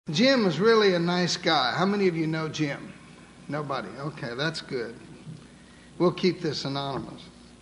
Jim was really a nice guy. How many of you know Jim? Nobody. Okay, that's good. We'll keep this anonymous.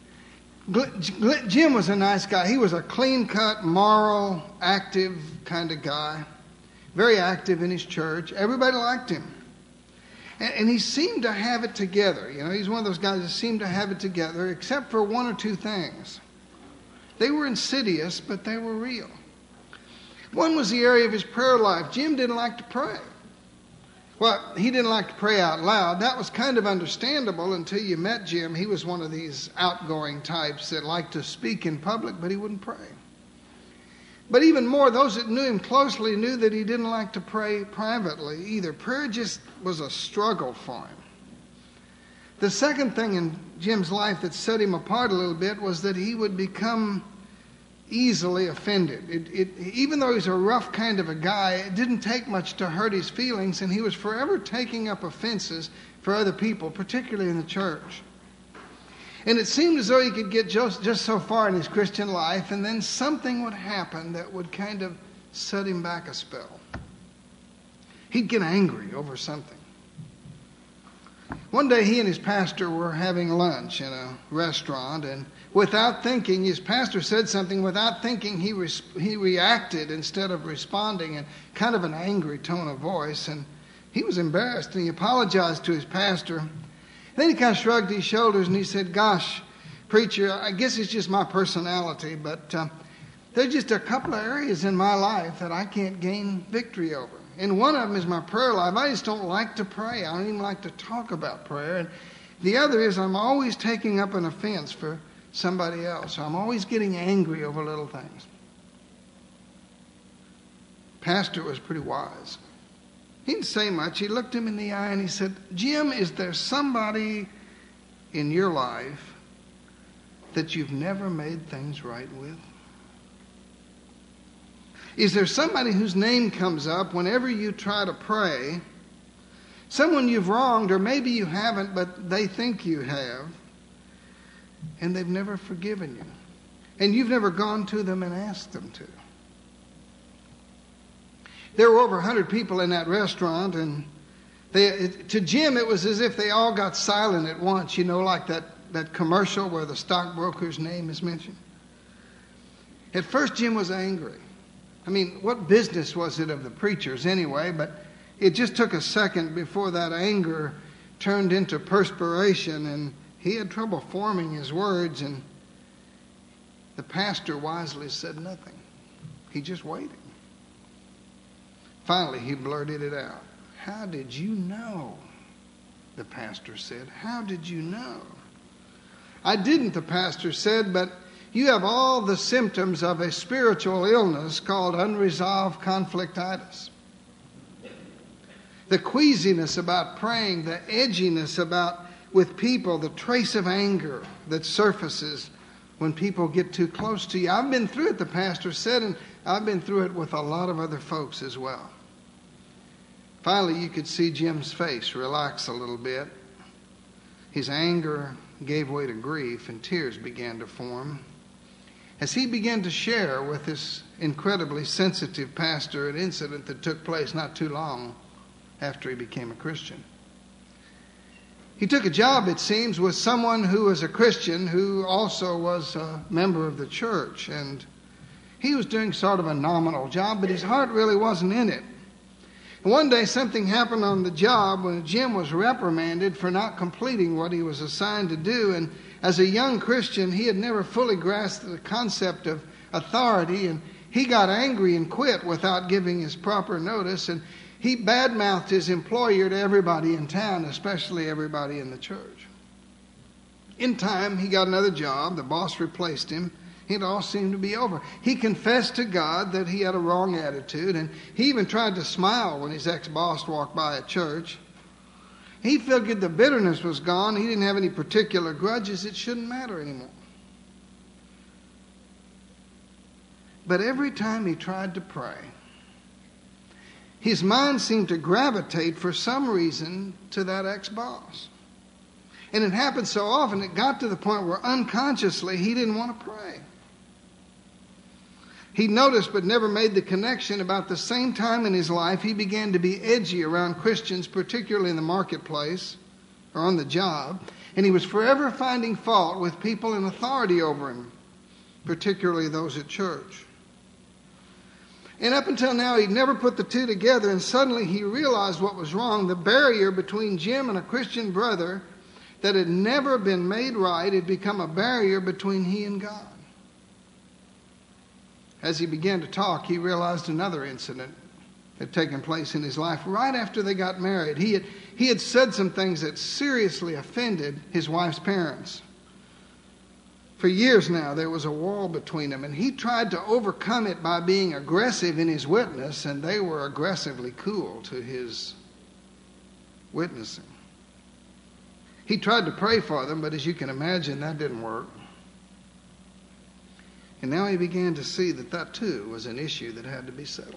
Jim was a nice guy. He was a clean-cut, moral, active kind of guy. Very active in his church. Everybody liked him. And he seemed to have it together. You know, he's one of those guys that seemed to have it together, except for one or two things. They were insidious, but they were real. One was the area of his prayer life. Jim didn't like to pray. Well, he didn't like to pray out loud. That was kind of understandable until you met Jim. He was one of these outgoing types that liked to speak in public, but he wouldn't pray. But even more, those that knew him closely knew that he didn't like to pray privately either. Prayer just was a struggle for him. The second thing in Jim's life that set him apart a little bit was that he would become easily offended. Even though he's a rough kind of a guy, it didn't take much to hurt his feelings, and he was forever taking up offenses for other people, particularly in the church. And it seemed as though he could get just so far in his Christian life, and then something would happen that would kind of set him back a spell. He'd get angry over something. One day he and his pastor were having lunch in a restaurant, and without thinking, his pastor said something. Without thinking, he reacted instead of responding in kind of an angry tone of voice, and he was embarrassed, and he apologized to his pastor. Then he kind of shrugged his shoulders and he said, "Gosh, preacher, I guess it's just my personality, but there's just a couple of areas in my life that I can't gain victory over. And one of them is my prayer life. I just don't like to pray. I don't even like to talk about prayer. And the other is I'm always taking up an offense for somebody else. I'm always getting angry over little things." Pastor was pretty wise. He didn't say much. He looked him in the eye and he said, "Jim, is there somebody in your life that you've never made things right with? Is there somebody whose name comes up whenever you try to pray? Someone you've wronged, or maybe you haven't, but they think you have, and they've never forgiven you, and you've never gone to them and asked them to?" There were over 100 people in that restaurant, and to Jim it was as if they all got silent at once, you know, like that commercial where the stockbroker's name is mentioned. At first Jim was angry. I mean, what business was it of the preachers anyway? But it just took a second before that anger turned into perspiration, and he had trouble forming his words, and the pastor wisely said nothing. He just waited. Finally, he blurted it out. "How did you know?" the pastor said. "How did you know?" "I didn't," the pastor said, "but you have all the symptoms of a spiritual illness called unresolved conflictitis. The queasiness about praying, the edginess about with people, the trace of anger that surfaces when people get too close to you. I've been through it," the pastor said, "and I've been through it with a lot of other folks as well." Finally, you could see Jim's face relax a little bit. His anger gave way to grief, and tears began to form as he began to share with this incredibly sensitive pastor an incident that took place not too long after he became a Christian. He took a job, it seems, with someone who was a Christian who also was a member of the church, and he was doing sort of a nominal job, but his heart really wasn't in it. And one day something happened on the job when Jim was reprimanded for not completing what he was assigned to do, and as a young Christian, he had never fully grasped the concept of authority, and he got angry and quit without giving his proper notice, and he badmouthed his employer to everybody in town, especially everybody in the church. In time, he got another job. The boss replaced him. It all seemed to be over. He confessed to God that he had a wrong attitude, and he even tried to smile when his ex-boss walked by at church. He figured the bitterness was gone. He didn't have any particular grudges. It shouldn't matter anymore. But every time he tried to pray, his mind seemed to gravitate for some reason to that ex-boss. And it happened so often, it got to the point where unconsciously he didn't want to pray. He noticed but never made the connection. About the same time in his life, he began to be edgy around Christians, particularly in the marketplace or on the job. And he was forever finding fault with people in authority over him, particularly those at church. And up until now, he'd never put the two together, and suddenly he realized what was wrong. The barrier between Jim and a Christian brother that had never been made right had become a barrier between he and God. As he began to talk, he realized another incident had taken place in his life right after they got married. He had said some things that seriously offended his wife's parents. For years now, there was a wall between them, and he tried to overcome it by being aggressive in his witness, and they were aggressively cool to his witnessing. He tried to pray for them, but as you can imagine, that didn't work. And now he began to see that that too was an issue that had to be settled.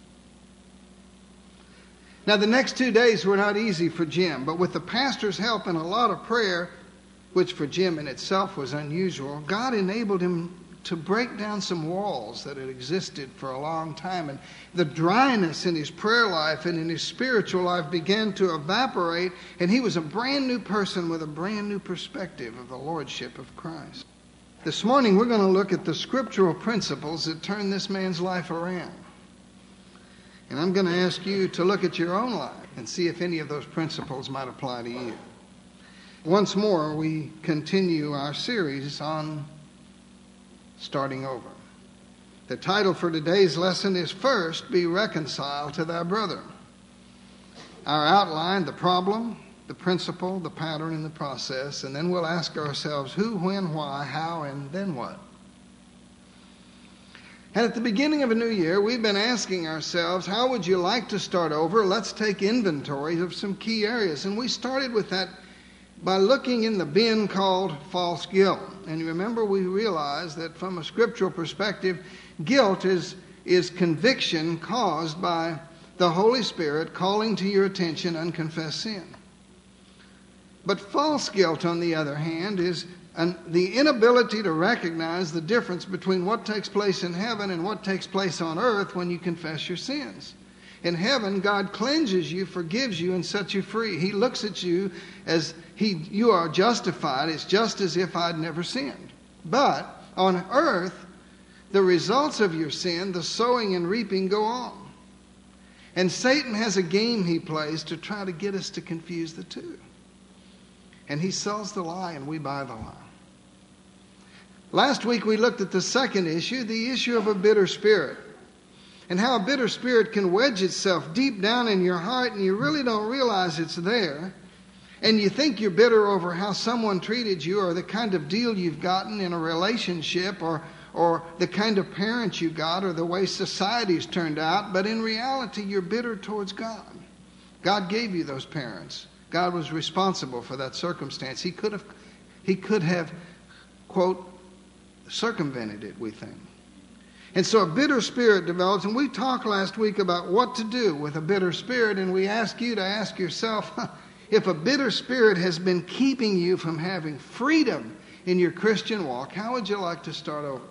Now the next 2 days were not easy for Jim, but with the pastor's help and a lot of prayer, which for Jim in itself was unusual, God enabled him to break down some walls that had existed for a long time. And the dryness in his prayer life and in his spiritual life began to evaporate, and he was a brand new person with a brand new perspective of the lordship of Christ. This morning we're going to look at the scriptural principles that turn this man's life around. And I'm going to ask you to look at your own life and see if any of those principles might apply to you. Once more, we continue our series on starting over. The title for today's lesson is First Be Reconciled to Thy Brother. Our outline, the problem, the principle, the pattern, and the process, and then we'll ask ourselves who, when, why, how, and then what. And at the beginning of a new year, we've been asking ourselves, how would you like to start over? Let's take inventory of some key areas. And we started with that by looking in the bin called false guilt. And you remember we realized that from a scriptural perspective, guilt is conviction caused by the Holy Spirit calling to your attention unconfessed sin. But false guilt, on the other hand, is the inability to recognize the difference between what takes place in heaven and what takes place on earth when you confess your sins. In heaven, God cleanses you, forgives you, and sets you free. He looks at you as you are justified. It's just as if I'd never sinned. But on earth, the results of your sin, the sowing and reaping, go on. And Satan has a game he plays to try to get us to confuse the two. And he sells the lie and we buy the lie. Last week we looked at the second issue, the issue of a bitter spirit. And how a bitter spirit can wedge itself deep down in your heart and you really don't realize it's there. And you think you're bitter over how someone treated you or the kind of deal you've gotten in a relationship or the kind of parent you got or the way society's turned out. But in reality, you're bitter towards God. God gave you those parents. God was responsible for that circumstance. He could have, quote, circumvented it, we think. And so a bitter spirit develops, and we talked last week about what to do with a bitter spirit, and we ask you to ask yourself, if a bitter spirit has been keeping you from having freedom in your Christian walk, how would you like to start over?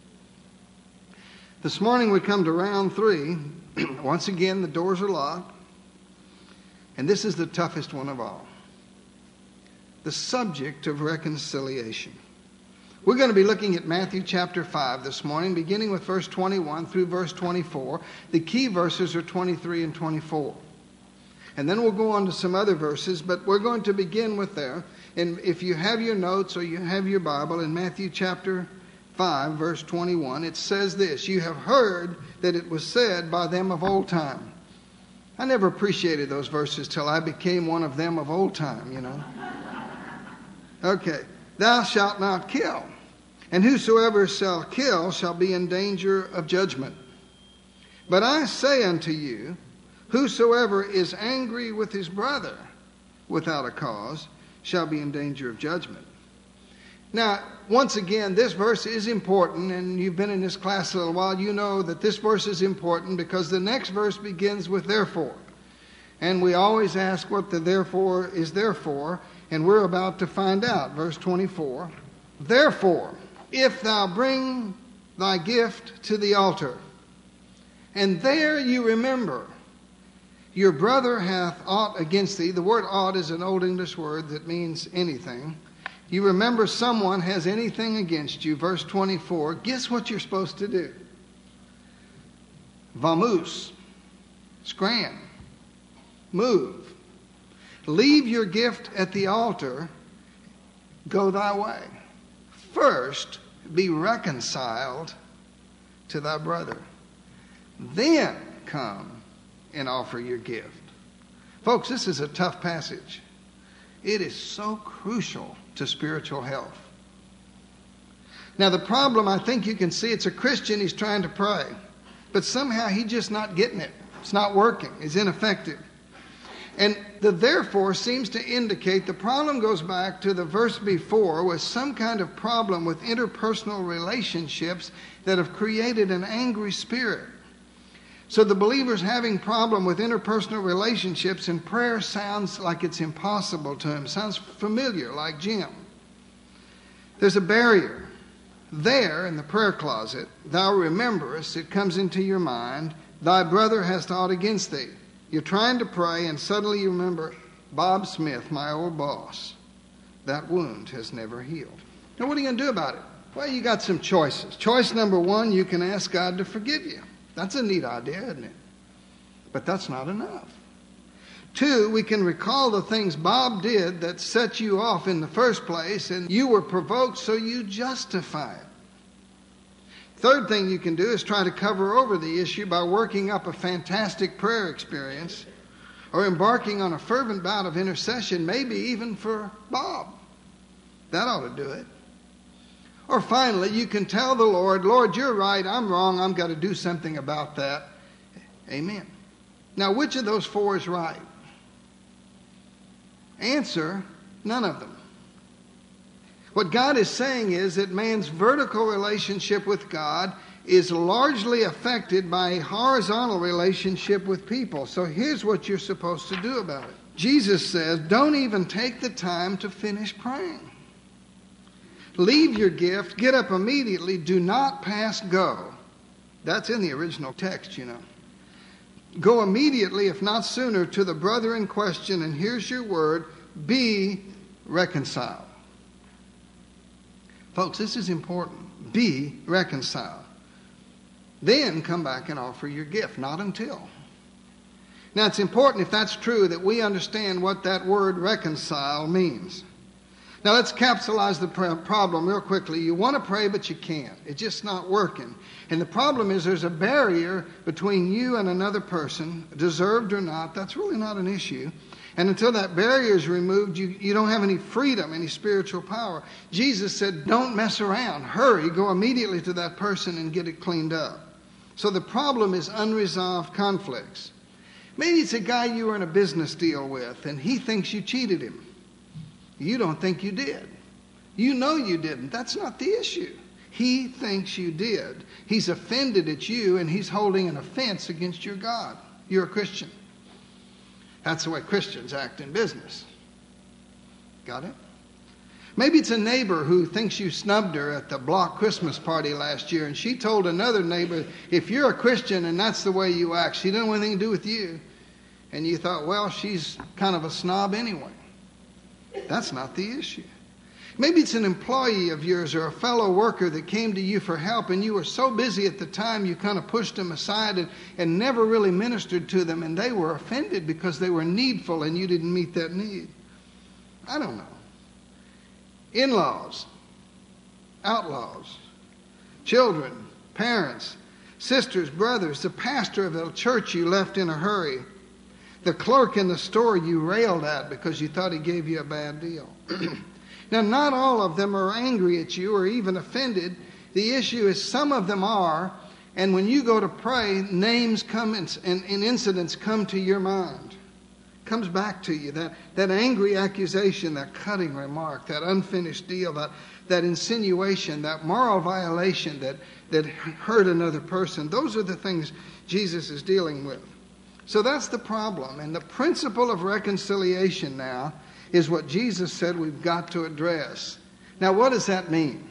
This morning we come to round 3. Once again, the doors are locked. And this is the toughest one of all. The subject of reconciliation. We're going to be looking at Matthew chapter 5 this morning, beginning with verse 21 through verse 24. The key verses are 23 and 24. And then we'll go on to some other verses, but we're going to begin with there. And if you have your notes or you have your Bible, in Matthew chapter 5, verse 21, it says this, "You have heard that it was said by them of old time." I never appreciated those verses till I became one of them of old time, you know. Okay. "Thou shalt not kill, and whosoever shall kill shall be in danger of judgment. But I say unto you, whosoever is angry with his brother without a cause shall be in danger of judgment." Now, once again, this verse is important, and you've been in this class a little while. You know that this verse is important because the next verse begins with therefore. And we always ask what the therefore is there for, and we're about to find out. Verse 24, "Therefore, if thou bring thy gift to the altar. And there you remember, your brother hath aught against thee. The word aught is an Old English word that means anything. You remember someone has anything against you. Verse 24, guess what you're supposed to do? Vamoose. Scram. Move. Leave your gift at the altar. Go thy way. First, be reconciled to thy brother. Then come and offer your gift. Folks, this is a tough passage. It is so crucial to spiritual health. Now, the problem, I think you can see, it's a Christian, he's trying to pray, but somehow he's just not getting it. It's not working. It's ineffective. And the therefore seems to indicate the problem goes back to the verse before with some kind of problem with interpersonal relationships that have created an angry spirit. So the believer's having problem with interpersonal relationships, and prayer sounds like it's impossible to him. Sounds familiar, like Jim. There's a barrier. There in the prayer closet, thou rememberest, it comes into your mind, thy brother hast aught against thee. You're trying to pray, and suddenly you remember, Bob Smith, my old boss, that wound has never healed. Now, what are you going to do about it? Well, you got some choices. Choice number one, you can ask God to forgive you. That's a neat idea, isn't it? But that's not enough. Two, we can recall the things Bob did that set you off in the first place, and you were provoked, so you justify it. Third thing you can do is try to cover over the issue by working up a fantastic prayer experience or embarking on a fervent bout of intercession, maybe even for Bob. That ought to do it. Or finally, you can tell the Lord, Lord, you're right, I'm wrong, I've got to do something about that. Amen. Now, which of those four is right? Answer, none of them. What God is saying is that man's vertical relationship with God is largely affected by a horizontal relationship with people. So here's what you're supposed to do about it. Jesus says, don't even take the time to finish praying. Leave your gift, get up immediately, do not pass go. That's in the original text, you know. Go immediately, if not sooner, to the brother in question, and here's your word, be reconciled. Folks, this is important. Be reconciled. Then come back and offer your gift, not until. Now, it's important, if that's true, that we understand what that word reconcile means. Now, let's capsulize the problem real quickly. You want to pray, but you can't. It's just not working. And the problem is there's a barrier between you and another person, deserved or not. That's really not an issue. And until that barrier is removed, you don't have any freedom, any spiritual power. Jesus said, don't mess around. Hurry, go immediately to that person and get it cleaned up. So the problem is unresolved conflicts. Maybe it's a guy you were in a business deal with, and he thinks you cheated him. You don't think you did. You know you didn't. That's not the issue. He thinks you did. He's offended at you, and he's holding an offense against your God. You're a Christian. That's the way Christians act in business. Got it? Maybe it's a neighbor who thinks you snubbed her at the block Christmas party last year, and she told another neighbor, if you're a Christian and that's the way you act, she didn't want anything to do with you. And you thought, well, she's kind of a snob anyway. That's not the issue. Maybe it's an employee of yours or a fellow worker that came to you for help, and you were so busy at the time you kind of pushed them aside and never really ministered to them, and they were offended because they were needful and you didn't meet that need. I don't know. In-laws, outlaws, children, parents, sisters, brothers, the pastor of the church you left in a hurry, the clerk in the store you railed at because you thought he gave you a bad deal. Now, not all of them are angry at you or even offended. The issue is some of them are, and when you go to pray, names come and incidents come to your mind. Comes back to you, that angry accusation, that cutting remark, that unfinished deal, that insinuation, that moral violation that hurt another person. Those are the things Jesus is dealing with. So that's the problem. And the principle of reconciliation now is what Jesus said we've got to address. Now, what does that mean?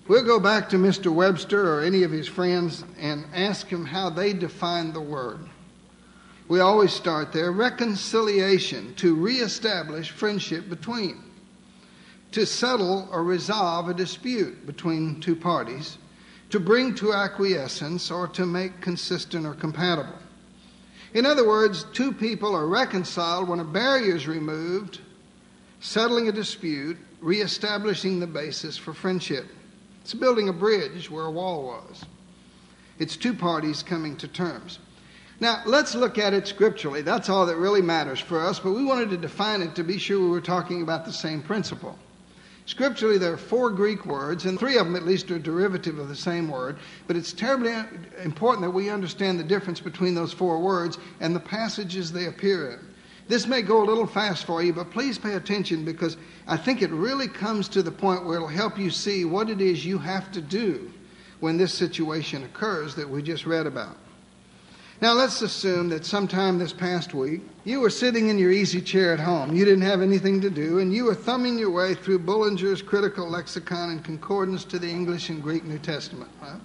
We'll go back to Mr. Webster or any of his friends and ask him how they define the word. We always start there. Reconciliation, to reestablish friendship between. To settle or resolve a dispute between two parties. To bring to acquiescence or to make consistent or compatible. In other words, two people are reconciled when a barrier is removed, settling a dispute, reestablishing the basis for friendship. It's building a bridge where a wall was. It's two parties coming to terms. Now, let's look at it scripturally. That's all that really matters for us, but we wanted to define it to be sure we were talking about the same principle. Scripturally, there are 4 Greek words, and 3 of them at least are derivative of the same word, but it's terribly important that we understand the difference between those 4 words and the passages they appear in. This may go a little fast for you, but please pay attention because I think it really comes to the point where it'll help you see what it is you have to do when this situation occurs that we just read about. Now, let's assume that sometime this past week, you were sitting in your easy chair at home. You didn't have anything to do, and you were thumbing your way through Bullinger's Critical Lexicon and Concordance to the English and Greek New Testament. Right?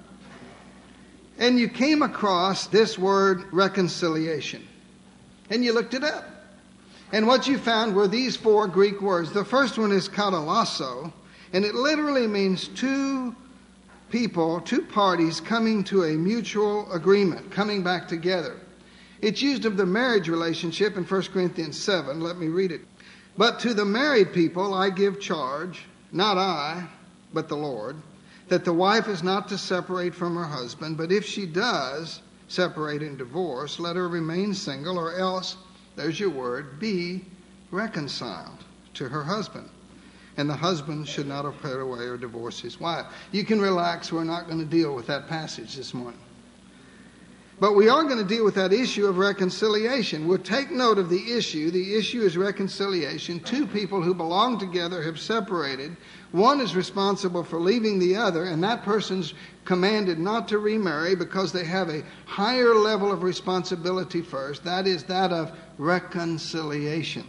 And you came across this word reconciliation, and you looked it up. And what you found were these 4 Greek words. The first one is katalasso, and it literally means two parties coming to a mutual agreement, coming back together. It's used of the marriage relationship in 1 Corinthians 7. Let me read it. But to the married people I give charge, not I, but the Lord, that the wife is not to separate from her husband, but if she does separate and divorce, let her remain single, or else, there's your word, be reconciled to her husband. And the husband should not have put away or divorce his wife. You can relax. We're not going to deal with that passage this morning. But we are going to deal with that issue of reconciliation. We'll take note of the issue. The issue is reconciliation. 2 people who belong together have separated. One is responsible for leaving the other, and that person's commanded not to remarry because they have a higher level of responsibility first. That is that of reconciliation.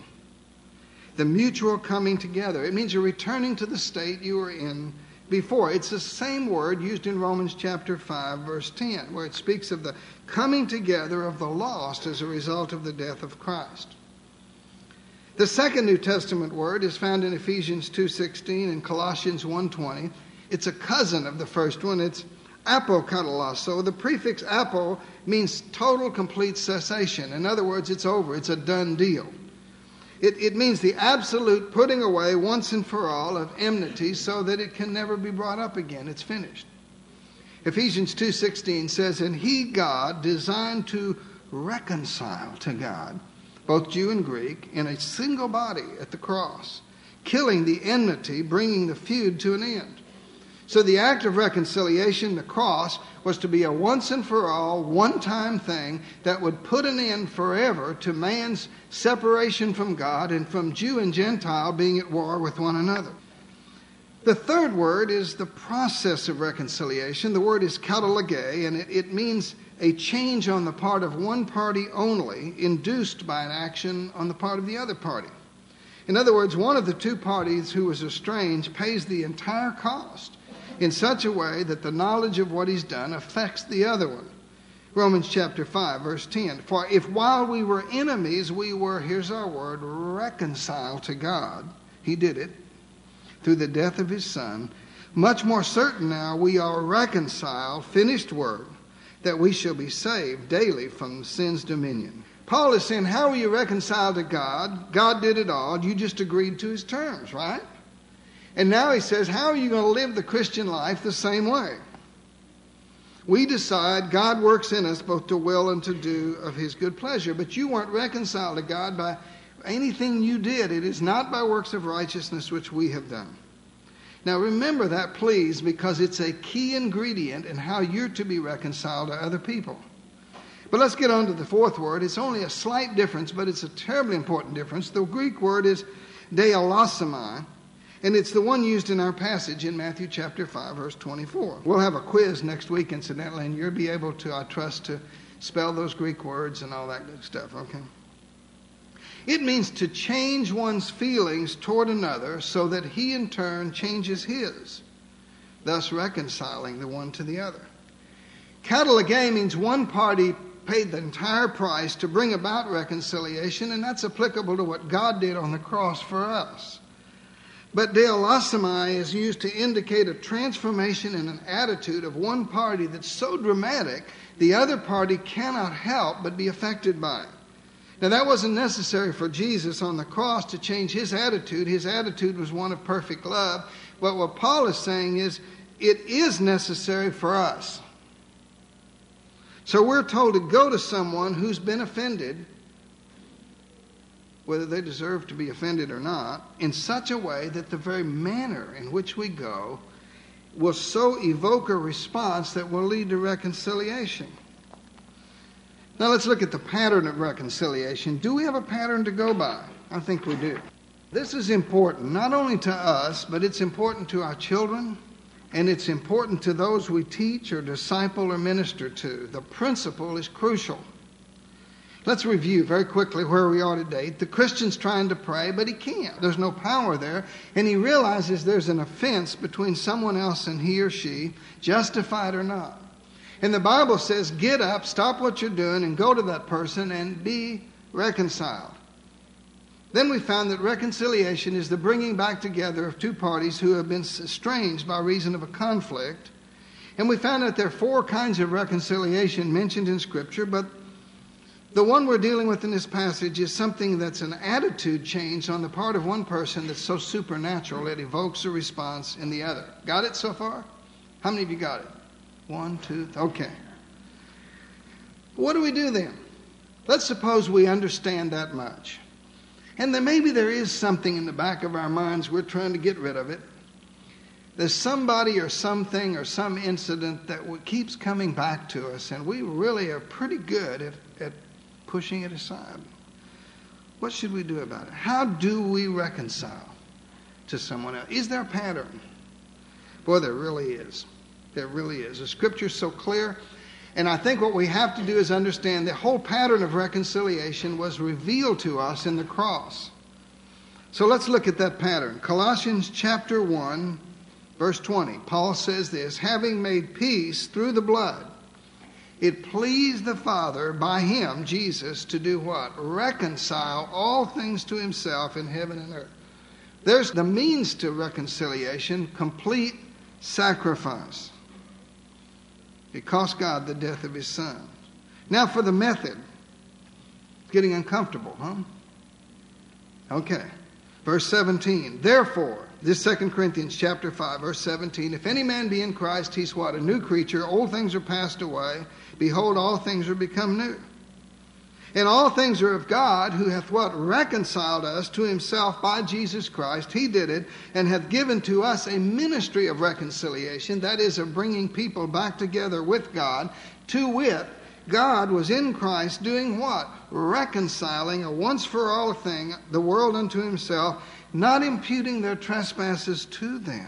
The mutual coming together. It means you're returning to the state you were in before. It's the same word used in Romans chapter 5, verse 10, where it speaks of the coming together of the lost as a result of the death of Christ. The second New Testament word is found in Ephesians 2:16 and Colossians 1:20. It's a cousin of the first one. It's apokatallasso. The prefix apo means total, complete cessation. In other words, it's over. It's a done deal. It means the absolute putting away once and for all of enmity so that it can never be brought up again. It's finished. Ephesians 2:16 says, and he, God, designed to reconcile to God, both Jew and Greek, in a single body at the cross, killing the enmity, bringing the feud to an end. So the act of reconciliation, the cross, was to be a once and for all, one-time thing that would put an end forever to man's separation from God and from Jew and Gentile being at war with one another. The third word is the process of reconciliation. The word is katalage, and it means a change on the part of one party only, induced by an action on the part of the other party. In other words, one of the 2 parties who is estranged pays the entire cost in such a way that the knowledge of what he's done affects the other one. Romans chapter 5, verse 10. For if while we were enemies, we were, here's our word, reconciled to God. He did it through the death of his Son. Much more certain now we are reconciled, finished work, that we shall be saved daily from sin's dominion. Paul is saying, how are you reconciled to God? God did it all. You just agreed to his terms, right? And now he says, how are you going to live the Christian life the same way? We decide God works in us both to will and to do of his good pleasure. But you weren't reconciled to God by anything you did. It is not by works of righteousness which we have done. Now remember that, please, because it's a key ingredient in how you're to be reconciled to other people. But let's get on to the fourth word. It's only a slight difference, but it's a terribly important difference. The Greek word is deialosomai. And it's the one used in our passage in Matthew chapter 5, verse 24. We'll have a quiz next week, incidentally, and you'll be able to, I trust, to spell those Greek words and all that good stuff, okay? It means to change one's feelings toward another so that he in turn changes his. thus reconciling the one to the other. Katalage means one party paid the entire price to bring about reconciliation, and that's applicable to what God did on the cross for us. But deolasomai is used to indicate a transformation in an attitude of one party that's so dramatic, the other party cannot help but be affected by it. Now, that wasn't necessary for Jesus on the cross to change his attitude. His attitude was one of perfect love. But what Paul is saying is, it is necessary for us. So we're told to go to someone who's been offended, whether they deserve to be offended or not, in such a way that the very manner in which we go will so evoke a response that will lead to reconciliation. Now let's look at the pattern of reconciliation. Do we have a pattern to go by? I think we do. This is important, not only to us, but it's important to our children, and it's important to those we teach or disciple or minister to. The principle is crucial. Let's review very quickly where we are today. The Christian's trying to pray, but he can't. There's no power there. And he realizes there's an offense between someone else and he or she, justified or not. And the Bible says, get up, stop what you're doing, and go to that person and be reconciled. Then we found that reconciliation is the bringing back together of two parties who have been estranged by reason of a conflict. And we found that there are 4 kinds of reconciliation mentioned in Scripture, but the one we're dealing with in this passage is something that's an attitude change on the part of one person that's so supernatural it evokes a response in the other. Got it so far? How many of you got it? 1, 2, okay. What do we do then? Let's suppose we understand that much. And then maybe there is something in the back of our minds we're trying to get rid of it. There's somebody or something or some incident that keeps coming back to us, and we really are pretty good at pushing it aside. What should we do about it? How do we reconcile to someone else? Is there a pattern? Boy, there really is. There really is. The Scripture's so clear. And I think what we have to do is understand the whole pattern of reconciliation was revealed to us in the cross. So let's look at that pattern. Colossians chapter 1, verse 20. Paul says this, having made peace through the blood, it pleased the Father by him, Jesus, to do what? Reconcile all things to himself in heaven and earth. There's the means to reconciliation, complete sacrifice. It cost God the death of his Son. Now for the method. Getting uncomfortable, huh? Okay. Verse 17. Therefore, this 2 Corinthians chapter 5, verse 17. If any man be in Christ, he's what? A new creature. Old things are passed away. Behold, all things are become new. And all things are of God, who hath what? Reconciled us to himself by Jesus Christ. He did it, and hath given to us a ministry of reconciliation, that is, of bringing people back together with God. To wit, God was in Christ doing what? Reconciling a once-for-all thing, the world unto himself, not imputing their trespasses to them.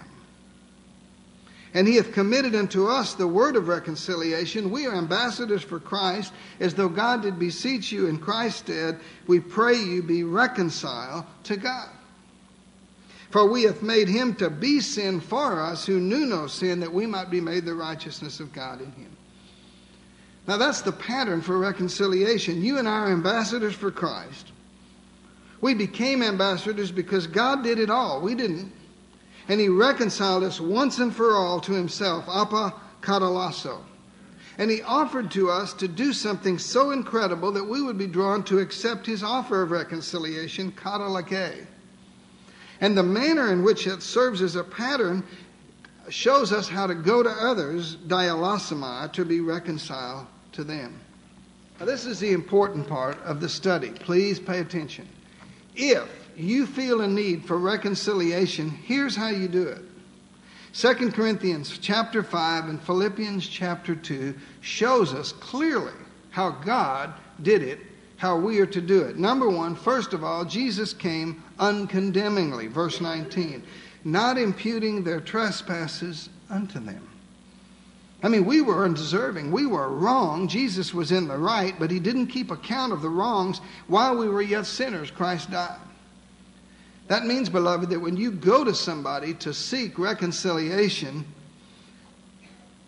And he hath committed unto us the word of reconciliation. We are ambassadors for Christ, as though God did beseech you in Christ's stead. We pray you be reconciled to God. For we hath made him to be sin for us, who knew no sin, that we might be made the righteousness of God in him. Now that's the pattern for reconciliation. You and I are ambassadors for Christ. We became ambassadors because God did it all. We didn't. And he reconciled us once and for all to himself, apa katalasso. And he offered to us to do something so incredible that we would be drawn to accept his offer of reconciliation, katalake. And the manner in which it serves as a pattern shows us how to go to others, dialasomai, to be reconciled to them. Now, this is the important part of the study. Please pay attention. If you feel a need for reconciliation, here's how you do it. 2 Corinthians chapter 5 and Philippians chapter 2 shows us clearly how God did it, how we are to do it. Number one, first of all, Jesus came uncondemningly, verse 19, not imputing their trespasses unto them. I mean, we were undeserving. We were wrong. Jesus was in the right, but he didn't keep account of the wrongs. While we were yet sinners, Christ died. That means, beloved, that when you go to somebody to seek reconciliation,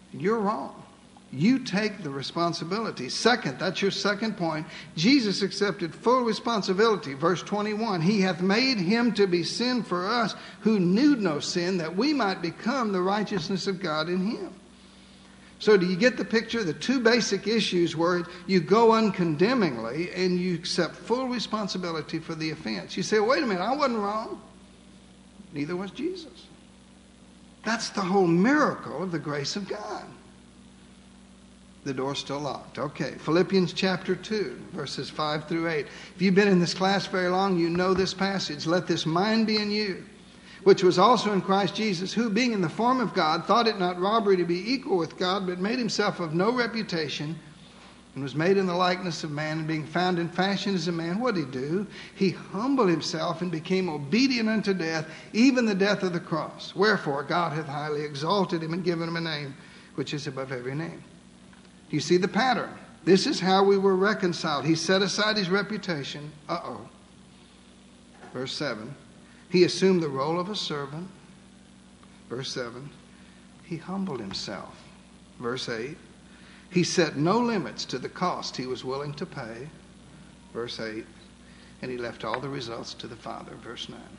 you're wrong. You take the responsibility. Second, that's your second point. Jesus accepted full responsibility. Verse 21, He hath made him to be sin for us who knew no sin, that we might become the righteousness of God in him. So do you get the picture? The two basic issues were you go uncondemningly and you accept full responsibility for the offense. You say, wait a minute, I wasn't wrong. Neither was Jesus. That's the whole miracle of the grace of God. The door's still locked. Okay, Philippians chapter 2, verses 5 through 8. If you've been in this class very long, you know this passage. Let this mind be in you, which was also in Christ Jesus, who being in the form of God, thought it not robbery to be equal with God, but made himself of no reputation, and was made in the likeness of man, and being found in fashion as a man. What did he do? He humbled himself and became obedient unto death, even the death of the cross. Wherefore God hath highly exalted him and given him a name which is above every name. Do you see the pattern? This is how we were reconciled. He set aside his reputation. Verse 7. He assumed the role of a servant. Verse 7. He humbled himself. Verse 8. He set no limits to the cost he was willing to pay. Verse 8. And he left all the results to the Father. Verse 9.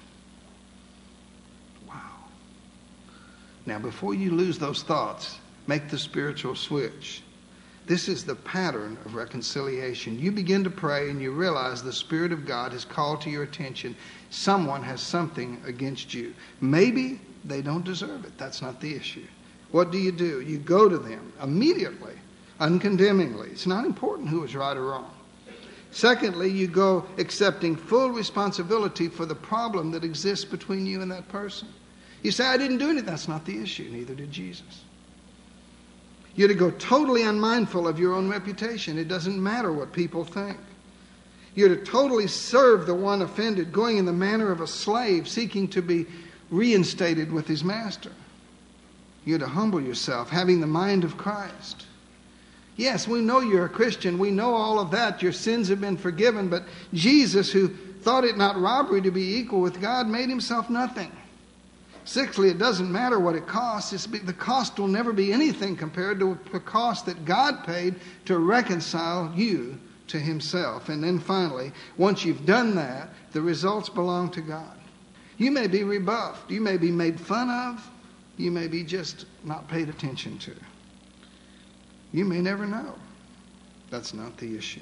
Wow. Now, before you lose those thoughts, make the spiritual switch. This is the pattern of reconciliation. You begin to pray and you realize the Spirit of God has called to your attention. Someone has something against you. Maybe they don't deserve it. That's not the issue. What do? You go to them immediately, uncondemningly. It's not important who is right or wrong. Secondly, you go accepting full responsibility for the problem that exists between you and that person. You say, I didn't do anything. That's not the issue. Neither did Jesus. You're to go totally unmindful of your own reputation. It doesn't matter what people think. You're to totally serve the one offended, going in the manner of a slave seeking to be reinstated with his master. You're to humble yourself, having the mind of Christ. Yes, we know you're a Christian. We know all of that. Your sins have been forgiven. But Jesus, who thought it not robbery to be equal with God, made himself nothing. Sixthly, it doesn't matter what it costs. The cost will never be anything compared to the cost that God paid to reconcile you to himself. And then finally, once you've done that, the results belong to God. You may be rebuffed. You may be made fun of. You may be just not paid attention to. You may never know. That's not the issue.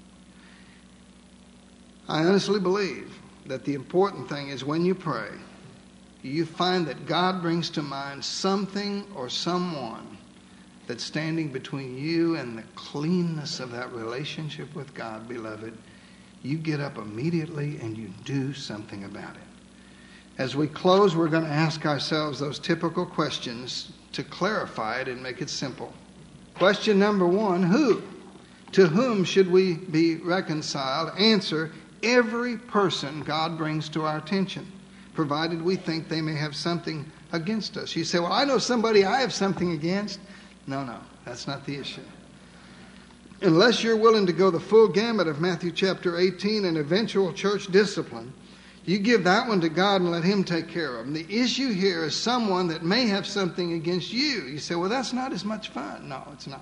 I honestly believe that the important thing is when you pray, you find that God brings to mind something or someone that's standing between you and the cleanness of that relationship with God, beloved. You get up immediately and you do something about it. As we close, we're going to ask ourselves those typical questions to clarify it and make it simple. Question number 1, who? To whom should we be reconciled? Answer, every person God brings to our attention, provided we think they may have something against us. You say, well, I know somebody I have something against. No, that's not the issue. Unless you're willing to go the full gamut of Matthew chapter 18 and eventual church discipline, you give that one to God and let him take care of them. The issue here is someone that may have something against you. You say, well, that's not as much fun. No, it's not.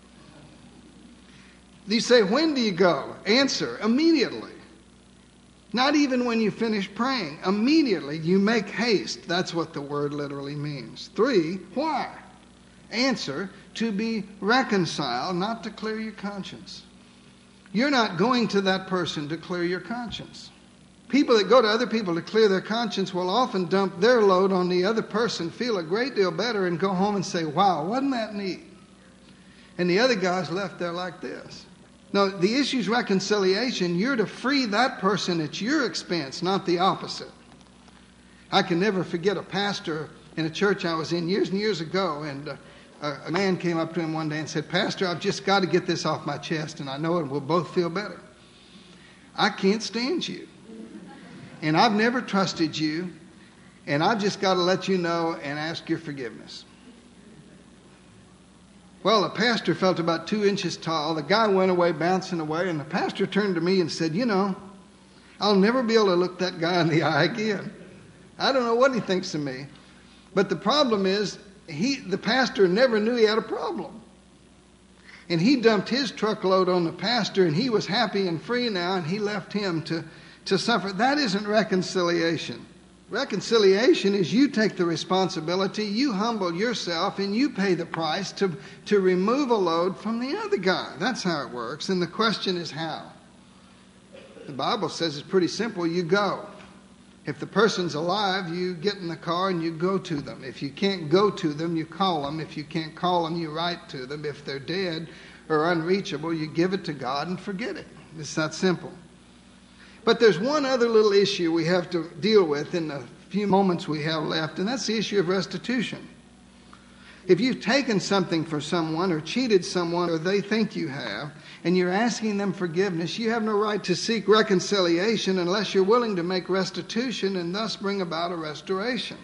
You say, when do you go? Answer, immediately. Not even when you finish praying. Immediately, you make haste. That's what the word literally means. 3, why? Answer, to be reconciled, not to clear your conscience. You're not going to that person to clear your conscience. People that go to other people to clear their conscience will often dump their load on the other person, feel a great deal better, and go home and say, wow, wasn't that neat? And the other guy's left there like this. No, the issue is reconciliation. You're to free that person at your expense, not the opposite. I can never forget a pastor in a church I was in years and years ago, and a man came up to him one day and said, Pastor, I've just got to get this off my chest, and I know it will both feel better. I can't stand you, and I've never trusted you, and I've just got to let you know and ask your forgiveness. Well, the pastor felt about 2 inches tall. The guy went away bouncing away, and the pastor turned to me and said, you know, I'll never be able to look that guy in the eye again. I don't know what he thinks of me. But the problem is, the pastor never knew he had a problem. And he dumped his truckload on the pastor, and he was happy and free now, and he left him to suffer. That isn't reconciliation. Reconciliation is you take the responsibility, you humble yourself, and you pay the price to remove a load from the other guy. That's how it works. And the question is how. The Bible says it's pretty simple. You go. If the person's alive, you get in the car and you go to them. If you can't go to them, you call them. If you can't call them, you write to them. If they're dead or unreachable, you give it to God and forget it. It's that simple. But there's one other little issue we have to deal with in the few moments we have left, and that's the issue of restitution. If you've taken something for someone or cheated someone, or they think you have, and you're asking them forgiveness, you have no right to seek reconciliation unless you're willing to make restitution and thus bring about a restoration.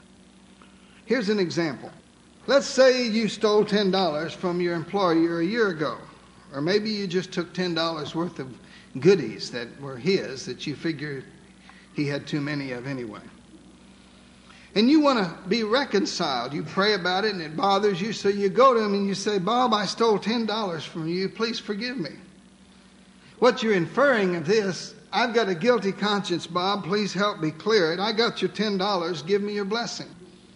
Here's an example. Let's say you stole $10 from your employer a year ago, or maybe you just took $10 worth of goodies that were his that you figured he had too many of anyway. And you want to be reconciled. You pray about it and it bothers you, so you go to him and you say, Bob, I stole $10 from you. Please forgive me. What you're inferring of this, I've got a guilty conscience, Bob. Please help me clear it. I got your $10. Give me your blessing.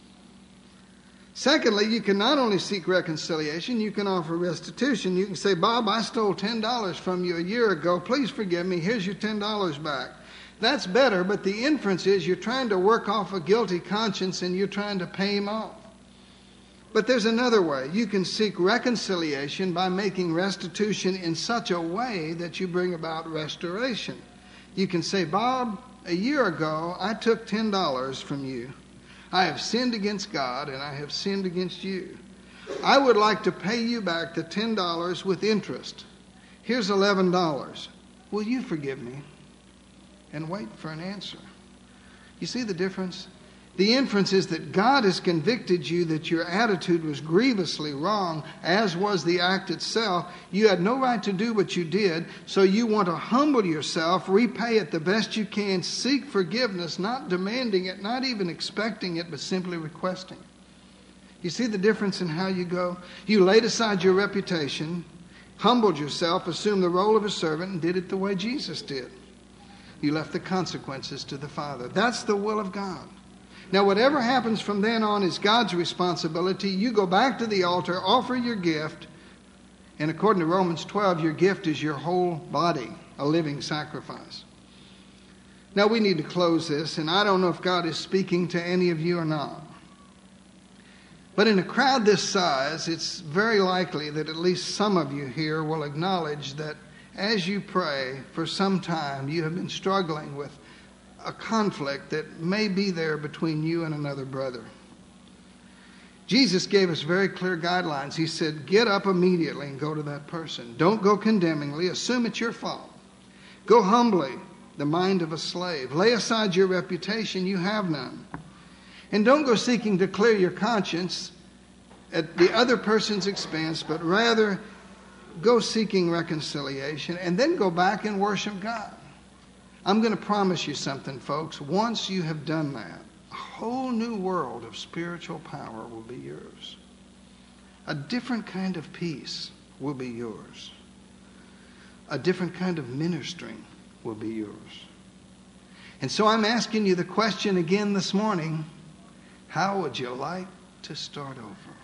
Secondly, you can not only seek reconciliation, you can offer restitution. You can say, Bob, I stole $10 from you a year ago. Please forgive me. Here's your $10 back. That's better, but the inference is you're trying to work off a guilty conscience and you're trying to pay him off. But there's another way. You can seek reconciliation by making restitution in such a way that you bring about restoration. You can say, Bob, a year ago I took $10 from you. I have sinned against God and I have sinned against you. I would like to pay you back the $10 with interest. Here's $11. Will you forgive me? And wait for an answer. You see the difference? The inference is that God has convicted you that your attitude was grievously wrong, as was the act itself. You had no right to do what you did, so you want to humble yourself, repay it the best you can, seek forgiveness, not demanding it, not even expecting it, but simply requesting. You see the difference in how you go? You laid aside your reputation, humbled yourself, assumed the role of a servant, and did it the way Jesus did. You left the consequences to the Father. That's the will of God. Now, whatever happens from then on is God's responsibility. You go back to the altar, offer your gift, and according to Romans 12, your gift is your whole body, a living sacrifice. Now, we need to close this, and I don't know if God is speaking to any of you or not. But in a crowd this size, it's very likely that at least some of you here will acknowledge that as you pray for some time, you have been struggling with a conflict that may be there between you and another brother. Jesus gave us very clear guidelines. He said, get up immediately and go to that person. Don't go condemningly. Assume it's your fault. Go humbly, the mind of a slave. Lay aside your reputation. You have none. And don't go seeking to clear your conscience at the other person's expense, but rather go seeking reconciliation and then go back and worship God. I'm going to promise you something, folks. Once you have done that, a whole new world of spiritual power will be yours. A different kind of peace will be yours. A different kind of ministering will be yours. And so I'm asking you the question again this morning, how would you like to start over?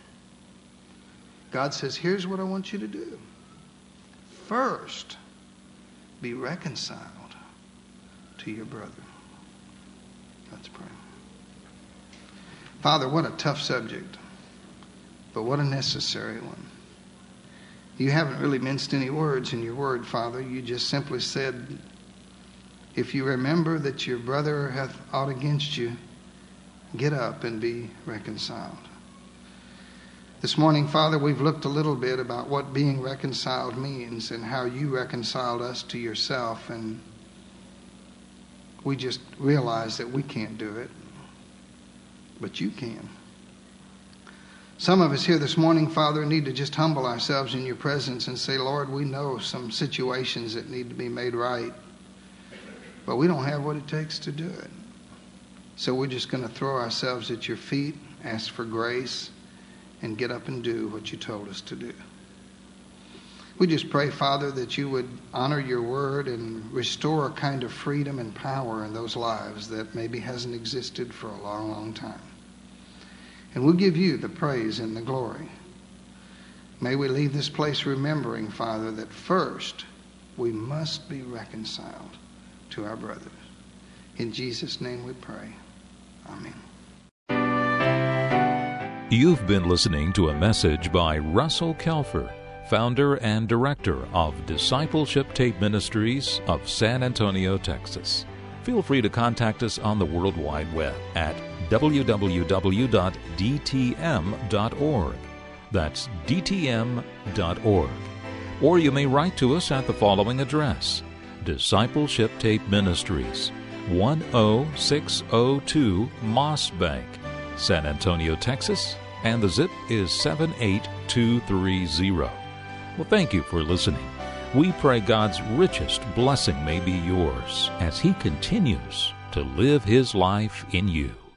God says, here's what I want you to do. First, be reconciled to your brother. Let's pray. Father, what a tough subject, but what a necessary one. You haven't really minced any words in your word, Father. You just simply said, if you remember that your brother hath aught against you, get up and be reconciled. This morning, Father, we've looked a little bit about what being reconciled means and how you reconciled us to yourself, and we just realized that we can't do it, but you can. Some of us here this morning, Father, need to just humble ourselves in your presence and say, Lord, we know some situations that need to be made right, but we don't have what it takes to do it. So we're just going to throw ourselves at your feet, ask for grace, and get up and do what you told us to do. We just pray, Father, that you would honor your word and restore a kind of freedom and power in those lives that maybe hasn't existed for a long, long time. And we'll give you the praise and the glory. May we leave this place remembering, Father, that first we must be reconciled to our brothers. In Jesus' name we pray. Amen. You've been listening to a message by Russell Kelfer, founder and director of Discipleship Tape Ministries of San Antonio, Texas. Feel free to contact us on the World Wide Web at www.dtm.org. That's dtm.org. Or you may write to us at the following address: Discipleship Tape Ministries, 10602 Moss Bank, San Antonio, Texas, and the zip is 78230. Well, thank you for listening. We pray God's richest blessing may be yours as He continues to live His life in you.